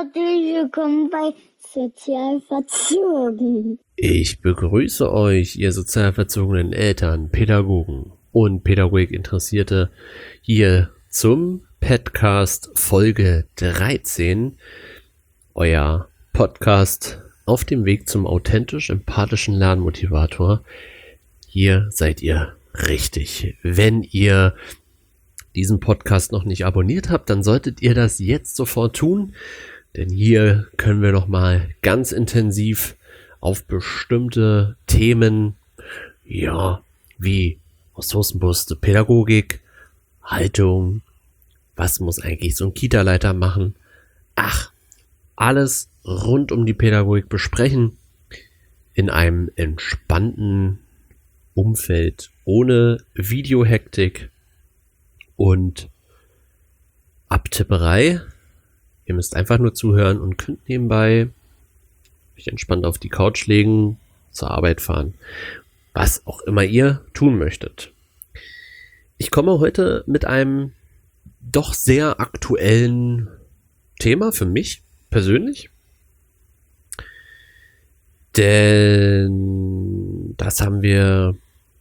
Herzlich willkommen bei Sozialverzogen. Ich begrüße euch, ihr sozial verzogenen Eltern, Pädagogen und Pädagogikinteressierte, hier zum Podcast Folge 13, euer Podcast auf dem Weg zum authentisch-empathischen Lernmotivator. Hier seid ihr richtig. Wenn ihr diesen Podcast noch nicht abonniert habt, dann solltet ihr das jetzt sofort tun, denn hier können wir nochmal ganz intensiv auf bestimmte Themen, wie ressourcenbewusste Pädagogik, Haltung, was muss eigentlich so ein Kita-Leiter machen, alles rund um die Pädagogik besprechen, in einem entspannten Umfeld, ohne Videohektik und Abtipperei. Ihr müsst einfach nur zuhören und könnt nebenbei euch entspannt auf die Couch legen, zur Arbeit fahren, was auch immer ihr tun möchtet. Ich komme heute mit einem doch sehr aktuellen Thema für mich persönlich, denn das haben wir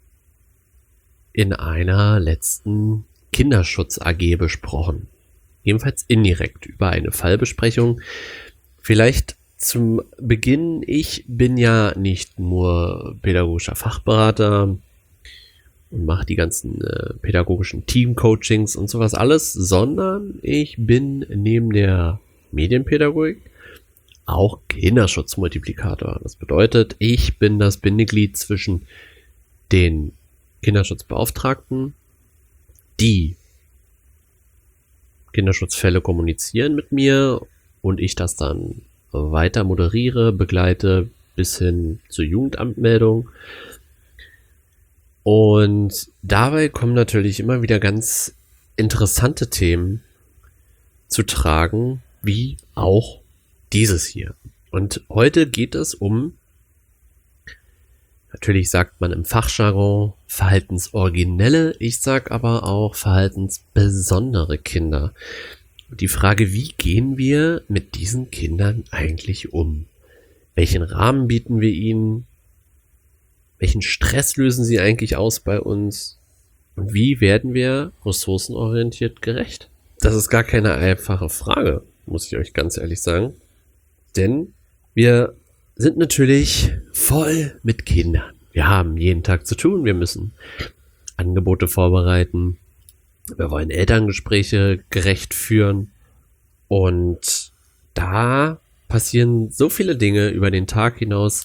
in einer letzten Kinderschutz AG besprochen. Jedenfalls indirekt über eine Fallbesprechung. Vielleicht zum Beginn, ich bin ja nicht nur pädagogischer Fachberater und mache die ganzen pädagogischen Teamcoachings und sowas alles, sondern ich bin neben der Medienpädagogik auch Kinderschutzmultiplikator. Das bedeutet, ich bin das Bindeglied zwischen den Kinderschutzbeauftragten, die Kinderschutzfälle kommunizieren mit mir und ich das dann weiter moderiere, begleite bis hin zur Jugendamtmeldung. Und dabei kommen natürlich immer wieder ganz interessante Themen zu tragen, wie auch dieses hier. Und heute geht es um, natürlich sagt man im Fachjargon verhaltensoriginelle, ich sag aber auch verhaltensbesondere Kinder. Und die Frage, wie gehen wir mit diesen Kindern eigentlich um? Welchen Rahmen bieten wir ihnen? Welchen Stress lösen sie eigentlich aus bei uns? Und wie werden wir ressourcenorientiert gerecht? Das ist gar keine einfache Frage, muss ich euch ganz ehrlich sagen. Denn wir sind natürlich voll mit Kindern. Wir haben jeden Tag zu tun. Wir müssen Angebote vorbereiten. Wir wollen Elterngespräche gerecht führen. Und da passieren so viele Dinge über den Tag hinaus,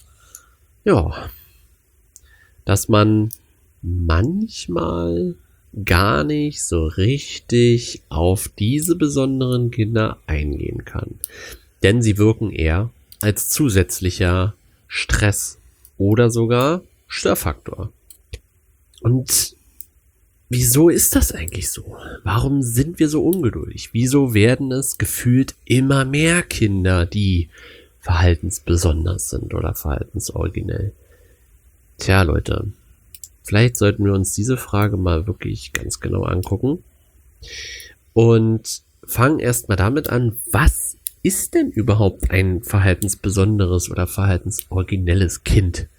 dass man manchmal gar nicht so richtig auf diese besonderen Kinder eingehen kann. Denn sie wirken eher als zusätzlicher Stress oder sogar Störfaktor. Und wieso ist das eigentlich so? Warum sind wir so ungeduldig? Wieso werden es gefühlt immer mehr Kinder, die verhaltensbesonders sind oder verhaltensoriginell? Tja, Leute, vielleicht sollten wir uns diese Frage mal wirklich ganz genau angucken und fangen erstmal damit an, was ist denn überhaupt ein verhaltensbesonderes oder verhaltensoriginelles Kind?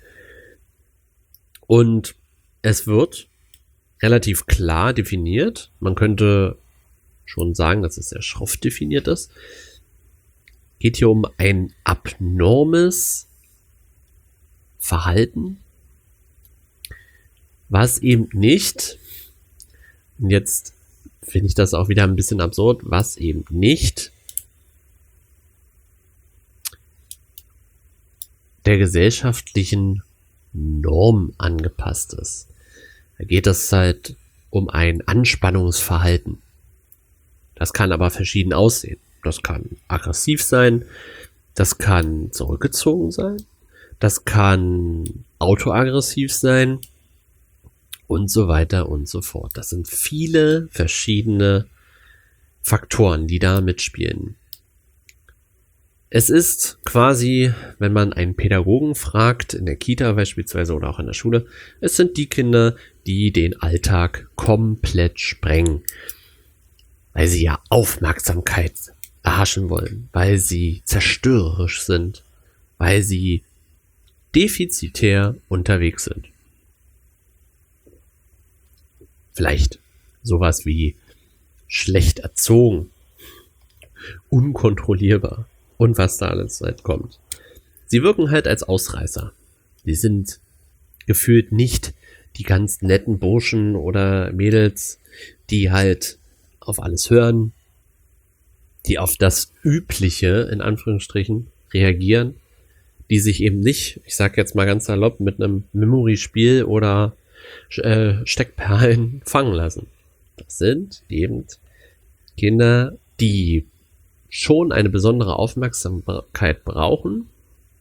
Und es wird relativ klar definiert. Man könnte schon sagen, dass es sehr schroff definiert ist. Geht hier um ein abnormes Verhalten, was eben nicht, und jetzt finde ich das auch wieder ein bisschen absurd, was eben nicht der gesellschaftlichen Norm angepasst ist. Da geht es halt um ein Anspannungsverhalten. Das kann aber verschieden aussehen. Das kann aggressiv sein, das kann zurückgezogen sein, das kann autoaggressiv sein und so weiter und so fort. Das sind viele verschiedene Faktoren, die da mitspielen. Es ist quasi, wenn man einen Pädagogen fragt, in der Kita beispielsweise oder auch in der Schule, es sind die Kinder, die den Alltag komplett sprengen, weil sie ja Aufmerksamkeit erhaschen wollen, weil sie zerstörerisch sind, weil sie defizitär unterwegs sind. Vielleicht sowas wie schlecht erzogen, unkontrollierbar und was da alles halt kommt. Sie wirken halt als Ausreißer. Sie sind gefühlt nicht die ganz netten Burschen oder Mädels, die halt auf alles hören, die auf das Übliche, in Anführungsstrichen, reagieren, die sich eben nicht, ich sag jetzt mal ganz salopp, mit einem Memory-Spiel oder Steckperlen fangen lassen. Das sind eben Kinder, die schon eine besondere Aufmerksamkeit brauchen,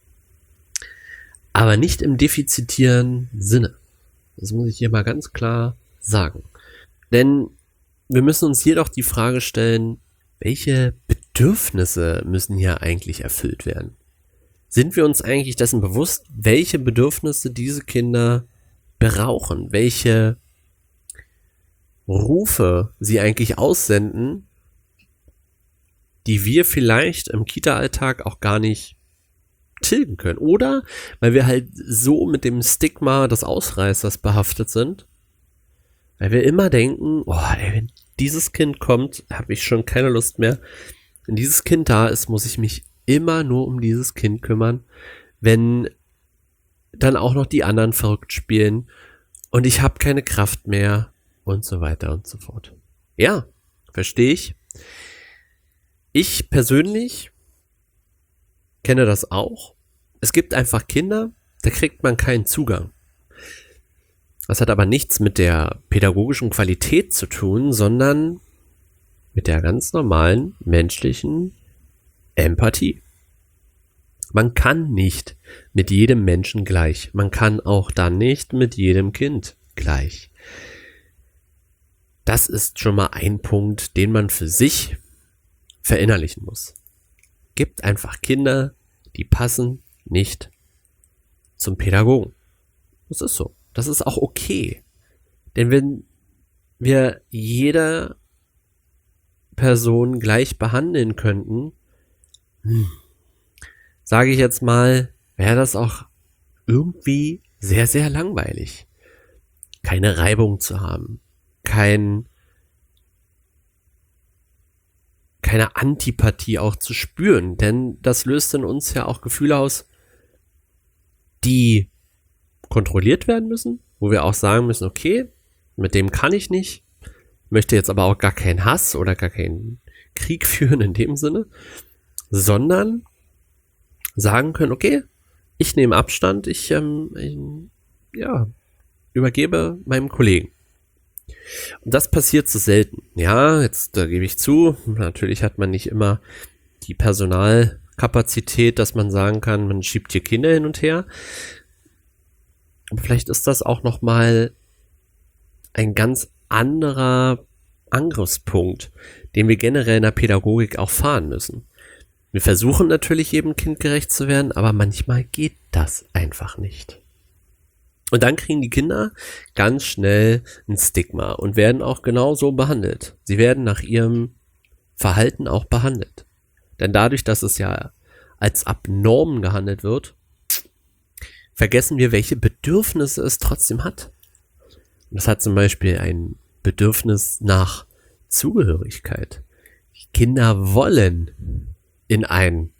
aber nicht im defizitären Sinne. Das muss ich hier mal ganz klar sagen. Denn wir müssen uns jedoch die Frage stellen, welche Bedürfnisse müssen hier eigentlich erfüllt werden? Sind wir uns eigentlich dessen bewusst, welche Bedürfnisse diese Kinder brauchen, welche Rufe sie eigentlich aussenden, die wir vielleicht im Kita-Alltag auch gar nicht tilgen können? Oder weil wir halt so mit dem Stigma des Ausreißers behaftet sind, weil wir immer denken, oh, ey, wenn dieses Kind kommt, habe ich schon keine Lust mehr. Wenn dieses Kind da ist, muss ich mich immer nur um dieses Kind kümmern. Wenn dann auch noch die anderen verrückt spielen und ich habe keine Kraft mehr und so weiter und so fort. Ja, verstehe ich. Ich persönlich kenne das auch. Es gibt einfach Kinder, da kriegt man keinen Zugang. Das hat aber nichts mit der pädagogischen Qualität zu tun, sondern mit der ganz normalen menschlichen Empathie. Man kann nicht mit jedem Menschen gleich. Man kann auch dann nicht mit jedem Kind gleich. Das ist schon mal ein Punkt, den man für sich verinnerlichen muss. Gibt einfach Kinder, die passen nicht zum Pädagogen. Das ist so. Das ist auch okay. Denn wenn wir jede Person gleich behandeln könnten, sage ich jetzt mal, wäre das auch irgendwie sehr, sehr langweilig. Keine Reibung zu haben. Keine Antipathie auch zu spüren. Denn das löst in uns ja auch Gefühle aus, die kontrolliert werden müssen, wo wir auch sagen müssen, okay, mit dem kann ich nicht, möchte jetzt aber auch gar keinen Hass oder gar keinen Krieg führen in dem Sinne, sondern sagen können, okay, ich nehme Abstand, ich übergebe meinem Kollegen. Und das passiert so selten. Ja, jetzt da gebe ich zu, natürlich hat man nicht immer die Personalkapazität, dass man sagen kann, man schiebt hier Kinder hin und her. Aber vielleicht ist das auch nochmal ein ganz anderer Angriffspunkt, den wir generell in der Pädagogik auch fahren müssen. Wir versuchen natürlich jedem Kind gerecht zu werden, aber manchmal geht das einfach nicht. Und dann kriegen die Kinder ganz schnell ein Stigma und werden auch genauso behandelt. Sie werden nach ihrem Verhalten auch behandelt. Denn dadurch, dass es ja als abnorm gehandelt wird, vergessen wir, welche Bedürfnisse es trotzdem hat. Und das hat zum Beispiel ein Bedürfnis nach Zugehörigkeit. Die Kinder wollen in ein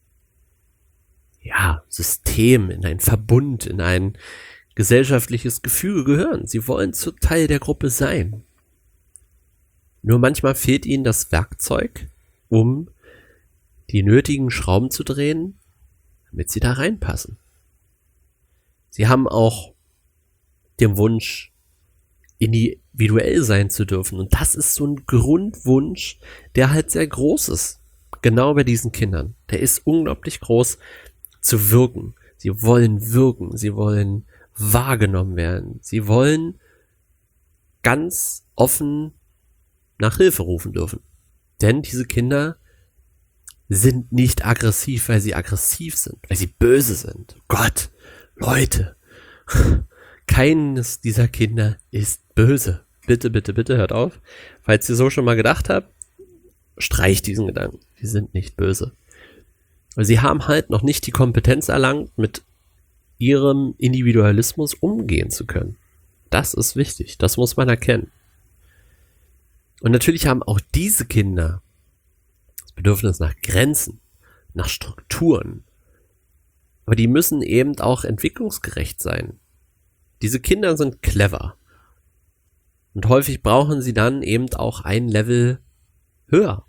System, in ein Verbund, in ein gesellschaftliches Gefüge gehören. Sie wollen zu Teil der Gruppe sein. Nur manchmal fehlt ihnen das Werkzeug, um die nötigen Schrauben zu drehen, damit sie da reinpassen. Sie haben auch den Wunsch, individuell sein zu dürfen. Und das ist so ein Grundwunsch, der halt sehr groß ist. Genau bei diesen Kindern. Der ist unglaublich groß, zu wirken. Sie wollen wirken. Sie wollen wahrgenommen werden. Sie wollen ganz offen nach Hilfe rufen dürfen. Denn diese Kinder sind nicht aggressiv, weil sie aggressiv sind, weil sie böse sind. Gott, Leute, keines dieser Kinder ist böse. Bitte, bitte, bitte hört auf. Falls ihr so schon mal gedacht habt, streich diesen Gedanken. Die sind nicht böse. Weil sie haben halt noch nicht die Kompetenz erlangt, mit ihrem Individualismus umgehen zu können. Das ist wichtig. Das muss man erkennen. Und natürlich haben auch diese Kinder das Bedürfnis nach Grenzen, nach Strukturen. Aber die müssen eben auch entwicklungsgerecht sein. Diese Kinder sind clever. Und häufig brauchen sie dann eben auch ein Level höher.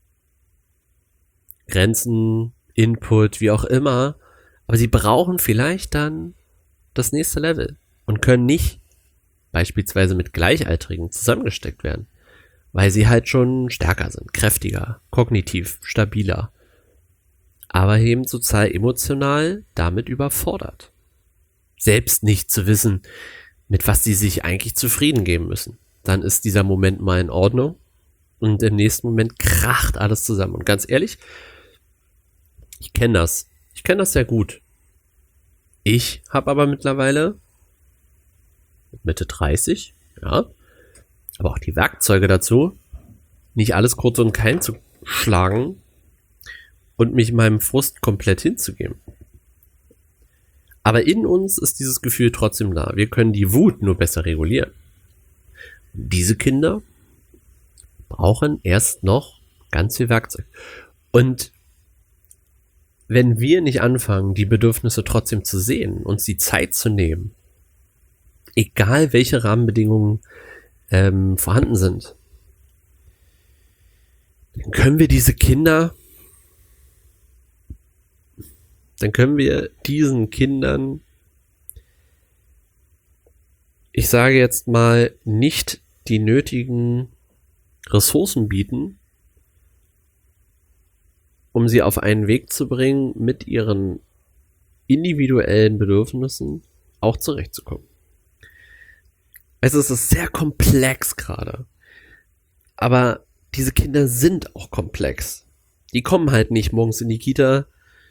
Grenzen, Input, wie auch immer. Aber sie brauchen vielleicht dann das nächste Level und können nicht beispielsweise mit Gleichaltrigen zusammengesteckt werden, weil sie halt schon stärker sind, kräftiger, kognitiv, stabiler, aber eben sozial emotional damit überfordert. Selbst nicht zu wissen, mit was sie sich eigentlich zufrieden geben müssen. Dann ist dieser Moment mal in Ordnung und im nächsten Moment kracht alles zusammen. Und ganz ehrlich, ich kenne das. Ich kenne das sehr gut. Ich habe aber mittlerweile Mitte 30, ja, aber auch die Werkzeuge dazu, nicht alles kurz und klein zu schlagen und mich meinem Frust komplett hinzugeben. Aber in uns ist dieses Gefühl trotzdem da. Wir können die Wut nur besser regulieren. Diese Kinder brauchen erst noch ganz viel Werkzeug. Und wenn wir nicht anfangen, die Bedürfnisse trotzdem zu sehen, uns die Zeit zu nehmen, egal welche Rahmenbedingungen vorhanden sind, dann können wir diesen Kindern, ich sage jetzt mal, nicht die nötigen Ressourcen bieten, um sie auf einen Weg zu bringen, mit ihren individuellen Bedürfnissen auch zurechtzukommen. Also es ist sehr komplex gerade. Aber diese Kinder sind auch komplex. Die kommen halt nicht morgens in die Kita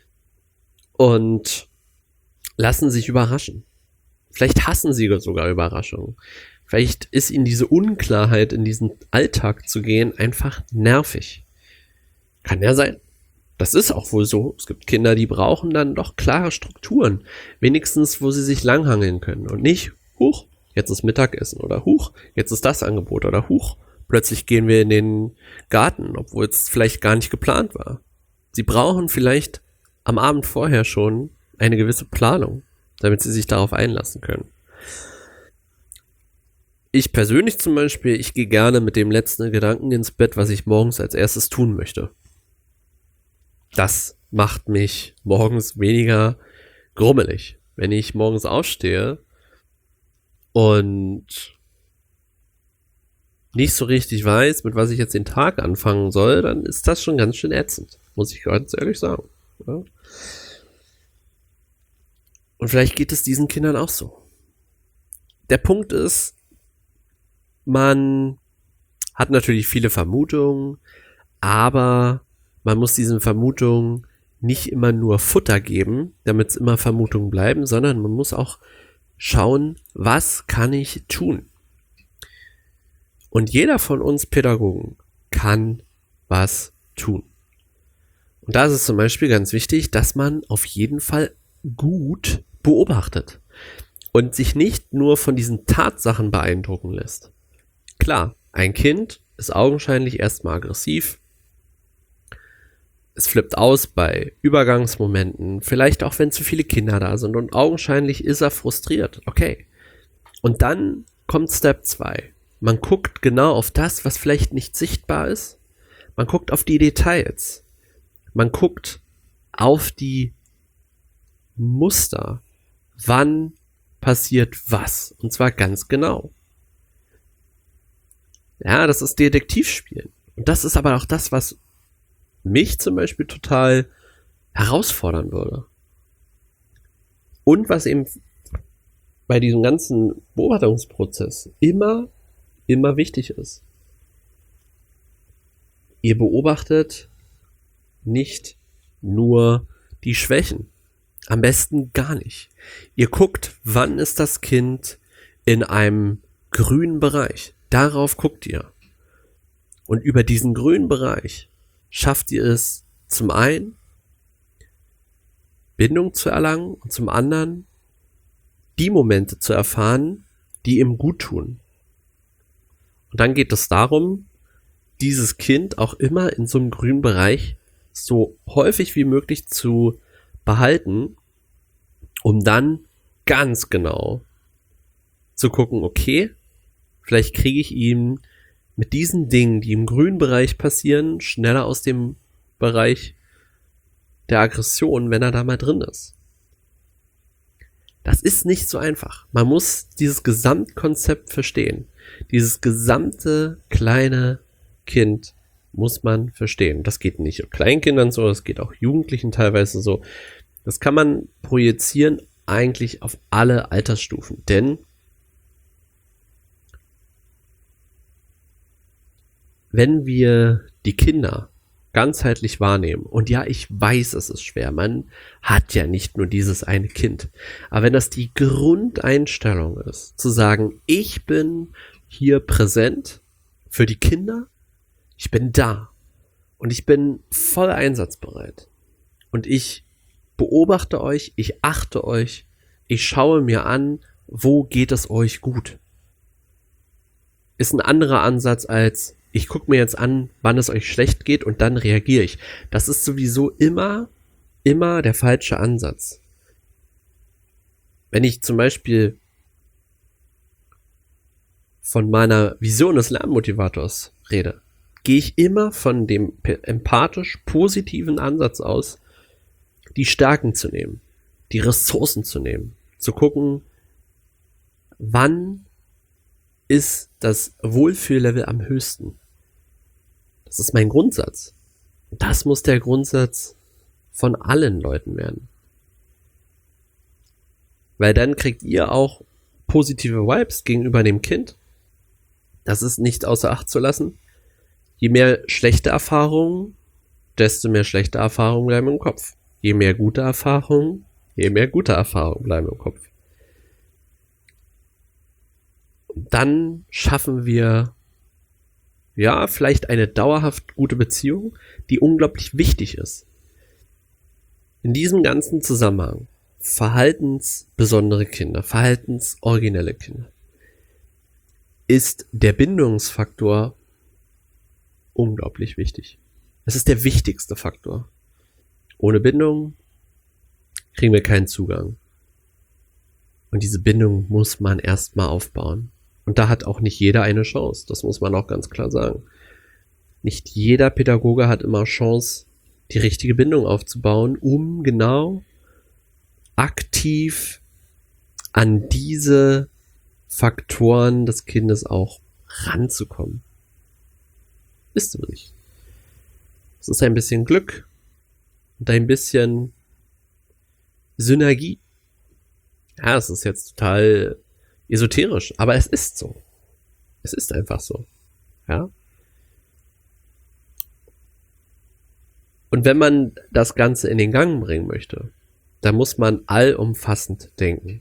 und lassen sich überraschen. Vielleicht hassen sie sogar Überraschungen. Vielleicht ist ihnen diese Unklarheit, in diesen Alltag zu gehen, einfach nervig. Kann ja sein. Das ist auch wohl so. Es gibt Kinder, die brauchen dann doch klare Strukturen. Wenigstens, wo sie sich langhangeln können. Und nicht, huch, jetzt ist Mittagessen. Oder huch, jetzt ist das Angebot. Oder huch, plötzlich gehen wir in den Garten, obwohl es vielleicht gar nicht geplant war. Sie brauchen vielleicht am Abend vorher schon eine gewisse Planung, damit sie sich darauf einlassen können. Ich persönlich zum Beispiel, ich gehe gerne mit dem letzten Gedanken ins Bett, was ich morgens als erstes tun möchte. Das macht mich morgens weniger grummelig. Wenn ich morgens aufstehe und nicht so richtig weiß, mit was ich jetzt den Tag anfangen soll, dann ist das schon ganz schön ätzend, muss ich ganz ehrlich sagen. Ja. Und vielleicht geht es diesen Kindern auch so. Der Punkt ist, man hat natürlich viele Vermutungen, aber man muss diesen Vermutungen nicht immer nur Futter geben, damit es immer Vermutungen bleiben, sondern man muss auch schauen, was kann ich tun? Und jeder von uns Pädagogen kann was tun. Und da ist es zum Beispiel ganz wichtig, dass man auf jeden Fall gut beobachtet und sich nicht nur von diesen Tatsachen beeindrucken lässt. Klar, ein Kind ist augenscheinlich erstmal aggressiv. Es flippt aus bei Übergangsmomenten, vielleicht auch wenn zu viele Kinder da sind und augenscheinlich ist er frustriert. Okay. Und dann kommt Step 2. Man guckt genau auf das, was vielleicht nicht sichtbar ist. Man guckt auf die Details. Man guckt auf die Muster. Wann passiert was? Und zwar ganz genau. Ja, das ist Detektivspielen. Und das ist aber auch das, was mich zum Beispiel total herausfordern würde. Und was eben bei diesem ganzen Beobachtungsprozess immer wichtig ist. Ihr beobachtet nicht nur die Schwächen. Am besten gar nicht. Ihr guckt, wann ist das Kind in einem grünen Bereich. Darauf guckt ihr. Und über diesen grünen Bereich schafft ihr es zum einen, Bindung zu erlangen und zum anderen die Momente zu erfahren, die ihm gut tun. Und dann geht es darum, dieses Kind auch immer in so einem grünen Bereich so häufig wie möglich zu behalten, um dann ganz genau zu gucken, okay, vielleicht kriege ich ihn mit diesen Dingen, die im grünen Bereich passieren, schneller aus dem Bereich der Aggression, wenn er da mal drin ist. Das ist nicht so einfach. Man muss dieses Gesamtkonzept verstehen. Dieses gesamte kleine Kind muss man verstehen. Das geht nicht nur Kleinkindern so, das geht auch Jugendlichen teilweise so. Das kann man projizieren eigentlich auf alle Altersstufen, denn wenn wir die Kinder ganzheitlich wahrnehmen, und ja, ich weiß, es ist schwer, man hat ja nicht nur dieses eine Kind, aber wenn das die Grundeinstellung ist, zu sagen, ich bin hier präsent für die Kinder, ich bin da und ich bin voll einsatzbereit und ich beobachte euch, ich achte euch, ich schaue mir an, wo geht es euch gut. Ist ein anderer Ansatz als, ich gucke mir jetzt an, wann es euch schlecht geht und dann reagiere ich. Das ist sowieso immer der falsche Ansatz. Wenn ich zum Beispiel von meiner Vision des Lernmotivators rede, gehe ich immer von dem empathisch positiven Ansatz aus, die Stärken zu nehmen, die Ressourcen zu nehmen, zu gucken, wann ist das Wohlfühllevel am höchsten. Das ist mein Grundsatz. Das muss der Grundsatz von allen Leuten werden. Weil dann kriegt ihr auch positive Vibes gegenüber dem Kind. Das ist nicht außer Acht zu lassen. Je mehr schlechte Erfahrungen, desto mehr schlechte Erfahrungen bleiben im Kopf. Je mehr gute Erfahrungen, je mehr gute Erfahrungen bleiben im Kopf. Dann schaffen wir ja vielleicht eine dauerhaft gute Beziehung, die unglaublich wichtig ist. In diesem ganzen Zusammenhang verhaltensbesondere Kinder, verhaltensoriginelle Kinder, ist der Bindungsfaktor unglaublich wichtig. Es ist der wichtigste Faktor. Ohne Bindung kriegen wir keinen Zugang. Und diese Bindung muss man erstmal aufbauen. Und da hat auch nicht jeder eine Chance. Das muss man auch ganz klar sagen. Nicht jeder Pädagoge hat immer Chance, die richtige Bindung aufzubauen, um genau aktiv an diese Faktoren des Kindes auch ranzukommen. Ist aber nicht. Es ist ein bisschen Glück und ein bisschen Synergie. Ja, es ist jetzt total esoterisch, aber es ist so. Es ist einfach so. Ja. Und wenn man das Ganze in den Gang bringen möchte, dann muss man allumfassend denken.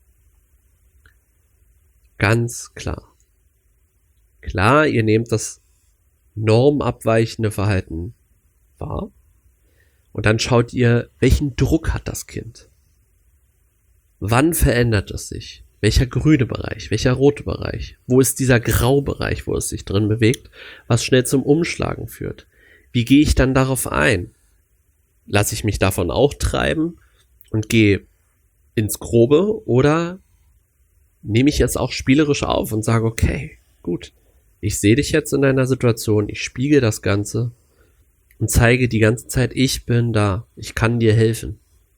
Ganz klar. Klar, ihr nehmt das normabweichende Verhalten wahr und dann schaut ihr, welchen Druck hat das Kind? Wann verändert es sich? Welcher grüne Bereich? Welcher rote Bereich? Wo ist dieser Graubereich, wo es sich drin bewegt, was schnell zum Umschlagen führt? Wie gehe ich dann darauf ein? Lasse ich mich davon auch treiben und gehe ins Grobe oder nehme ich jetzt auch spielerisch auf und sage, okay, gut, ich sehe dich jetzt in einer Situation, ich spiegel das Ganze und zeige die ganze Zeit, ich bin da, ich kann dir helfen.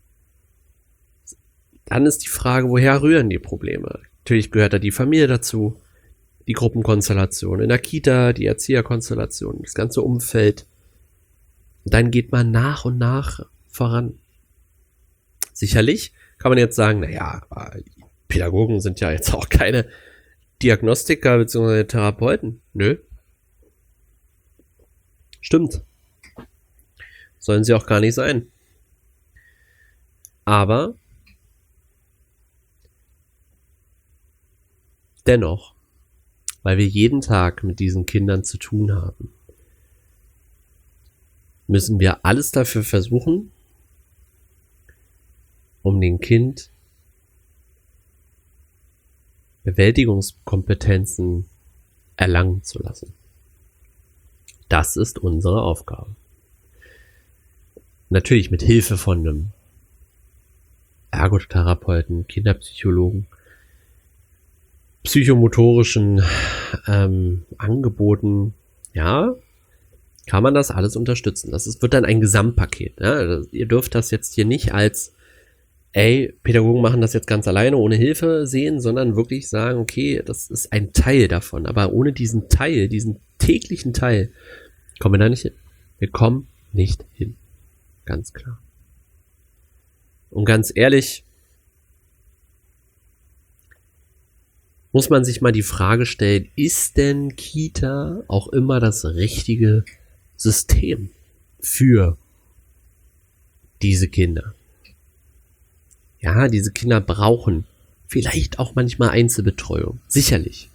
Dann ist die Frage, woher rühren die Probleme? Natürlich gehört da die Familie dazu, die Gruppenkonstellation in der Kita, die Erzieherkonstellation, das ganze Umfeld. Und dann geht man nach und nach voran. Sicherlich kann man jetzt sagen, naja, Pädagogen sind ja jetzt auch keine Diagnostiker bzw. Therapeuten. Nö. Stimmt. Sollen sie auch gar nicht sein. Aber dennoch, weil wir jeden Tag mit diesen Kindern zu tun haben, müssen wir alles dafür versuchen, um dem Kind Bewältigungskompetenzen erlangen zu lassen. Das ist unsere Aufgabe. Natürlich mit Hilfe von einem Ergotherapeuten, Kinderpsychologen, psychomotorischen Angeboten, ja, kann man das alles unterstützen. Wird dann ein Gesamtpaket. Ja? Ihr dürft das jetzt hier nicht als Pädagogen machen das jetzt ganz alleine, ohne Hilfe sehen, sondern wirklich sagen, okay, das ist ein Teil davon. Aber ohne diesen Teil, diesen täglichen Teil, kommen wir da nicht hin. Wir kommen nicht hin. Ganz klar. Und ganz ehrlich, muss man sich mal die Frage stellen, ist denn Kita auch immer das richtige System für diese Kinder? Ja, diese Kinder brauchen vielleicht auch manchmal Einzelbetreuung, sicherlich.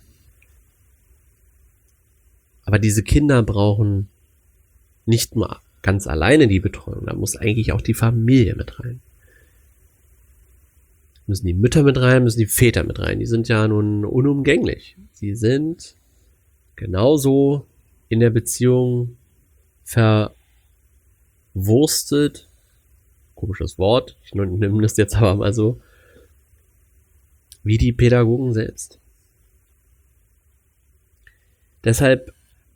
Aber diese Kinder brauchen nicht nur ganz alleine die Betreuung, da muss eigentlich auch die Familie mit rein. Müssen die Mütter mit rein, müssen die Väter mit rein. Die sind ja nun unumgänglich. Sie sind genauso in der Beziehung verwurstet. Komisches Wort, ich nehme das jetzt aber mal so, wie die Pädagogen selbst. Deshalb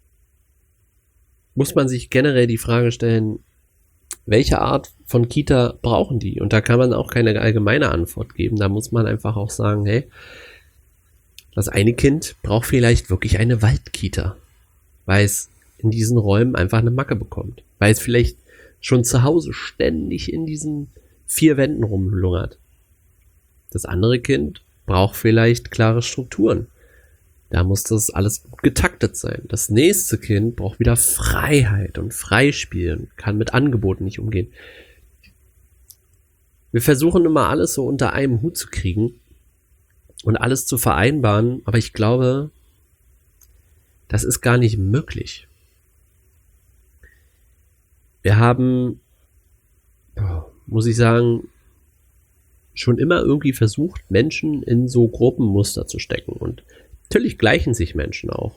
muss man sich generell die Frage stellen, welche Art von Kita brauchen die? Und da kann man auch keine allgemeine Antwort geben. Da muss man einfach auch sagen, hey, das eine Kind braucht vielleicht wirklich eine Waldkita, weil es in diesen Räumen einfach eine Macke bekommt. Weil es vielleicht schon zu Hause ständig in diesen 4 Wänden rumlungert. Das andere Kind braucht vielleicht klare Strukturen. Da muss das alles gut getaktet sein. Das nächste Kind braucht wieder Freiheit und Freispielen, kann mit Angeboten nicht umgehen. Wir versuchen immer alles so unter einem Hut zu kriegen und alles zu vereinbaren, aber ich glaube, das ist gar nicht möglich. Wir haben, muss ich sagen, schon immer irgendwie versucht, Menschen in so Gruppenmuster zu stecken. Und natürlich gleichen sich Menschen auch.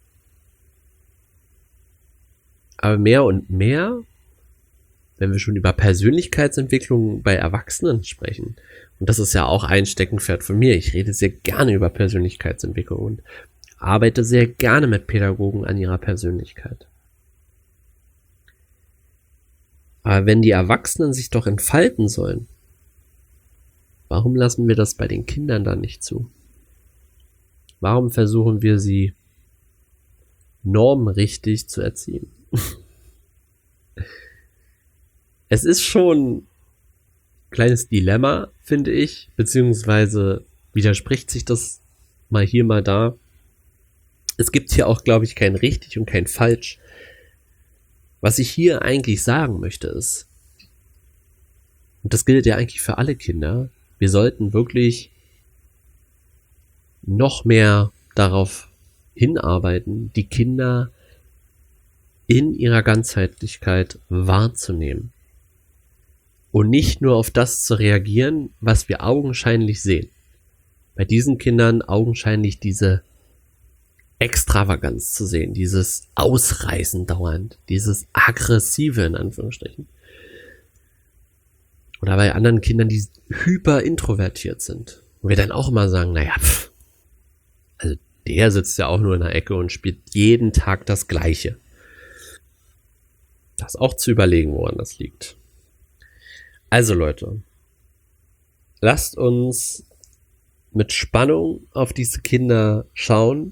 Aber mehr und mehr, wenn wir schon über Persönlichkeitsentwicklung bei Erwachsenen sprechen, und das ist ja auch ein Steckenpferd von mir, ich rede sehr gerne über Persönlichkeitsentwicklung und arbeite sehr gerne mit Pädagogen an ihrer Persönlichkeit. Aber wenn die Erwachsenen sich doch entfalten sollen, warum lassen wir das bei den Kindern dann nicht zu? Warum versuchen wir sie normrichtig zu erziehen? Es ist schon ein kleines Dilemma, finde ich, beziehungsweise widerspricht sich das mal hier, mal da. Es gibt hier auch, glaube ich, kein richtig und kein falsch. Was ich hier eigentlich sagen möchte ist, und das gilt ja eigentlich für alle Kinder, wir sollten wirklich noch mehr darauf hinarbeiten, die Kinder in ihrer Ganzheitlichkeit wahrzunehmen. Und nicht nur auf das zu reagieren, was wir augenscheinlich sehen. Bei diesen Kindern augenscheinlich diese Extravaganz zu sehen, dieses Ausreißen dauernd, dieses Aggressive in Anführungsstrichen. Oder bei anderen Kindern, die hyper introvertiert sind. Und wir dann auch immer sagen, naja, also der sitzt ja auch nur in der Ecke und spielt jeden Tag das Gleiche. Das ist auch zu überlegen, woran das liegt. Also Leute, lasst uns mit Spannung auf diese Kinder schauen,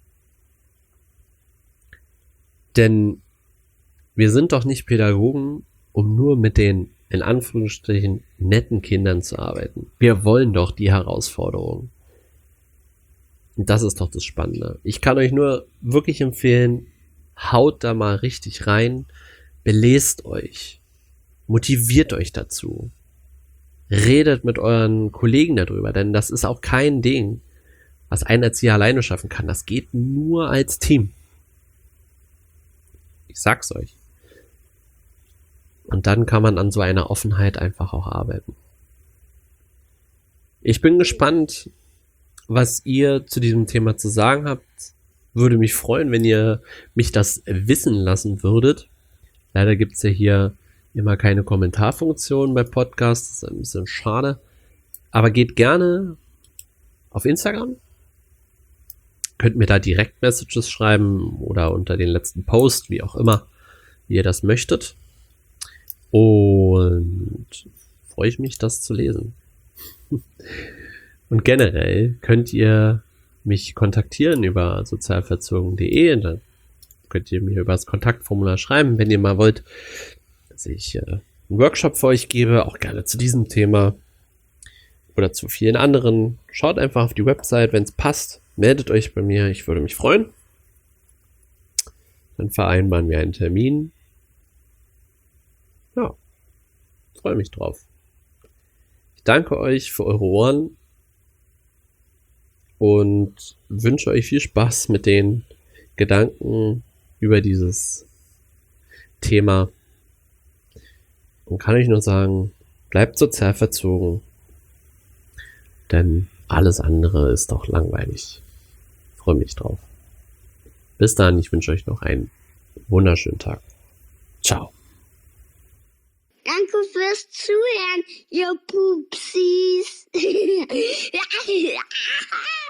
denn wir sind doch nicht Pädagogen, um nur mit den, in Anführungsstrichen, netten Kindern zu arbeiten. Wir wollen doch die Herausforderungen. Und das ist doch das Spannende. Ich kann euch nur wirklich empfehlen, haut da mal richtig rein, belest euch, motiviert euch dazu, redet mit euren Kollegen darüber, denn das ist auch kein Ding, was ein Erzieher alleine schaffen kann. Das geht nur als Team. Ich sag's euch. Und dann kann man an so einer Offenheit einfach auch arbeiten. Ich bin gespannt, was ihr zu diesem Thema zu sagen habt. Würde mich freuen, wenn ihr mich das wissen lassen würdet. Leider gibt es ja hier immer keine Kommentarfunktion bei Podcasts. Das ist ein bisschen schade. Aber geht gerne auf Instagram. Könnt mir da direkt Messages schreiben oder unter den letzten Post, wie auch immer, wie ihr das möchtet. Und freue ich mich, das zu lesen. Und generell könnt ihr mich kontaktieren über sozialverzogen.de. Dann könnt ihr mir über das Kontaktformular schreiben, wenn ihr mal wollt, dass ich einen Workshop für euch gebe, auch gerne zu diesem Thema oder zu vielen anderen. Schaut einfach auf die Website, wenn es passt. Meldet euch bei mir, ich würde mich freuen. Dann vereinbaren wir einen Termin. Ja, freue mich drauf. Ich danke euch für eure Ohren und wünsche euch viel Spaß mit den Gedanken über dieses Thema. Und kann euch nur sagen, bleibt sozial verzogen, denn alles andere ist doch langweilig. Ich freue mich drauf. Bis dann, ich wünsche euch noch einen wunderschönen Tag. Ciao. Danke fürs Zuhören, ihr Pupsis.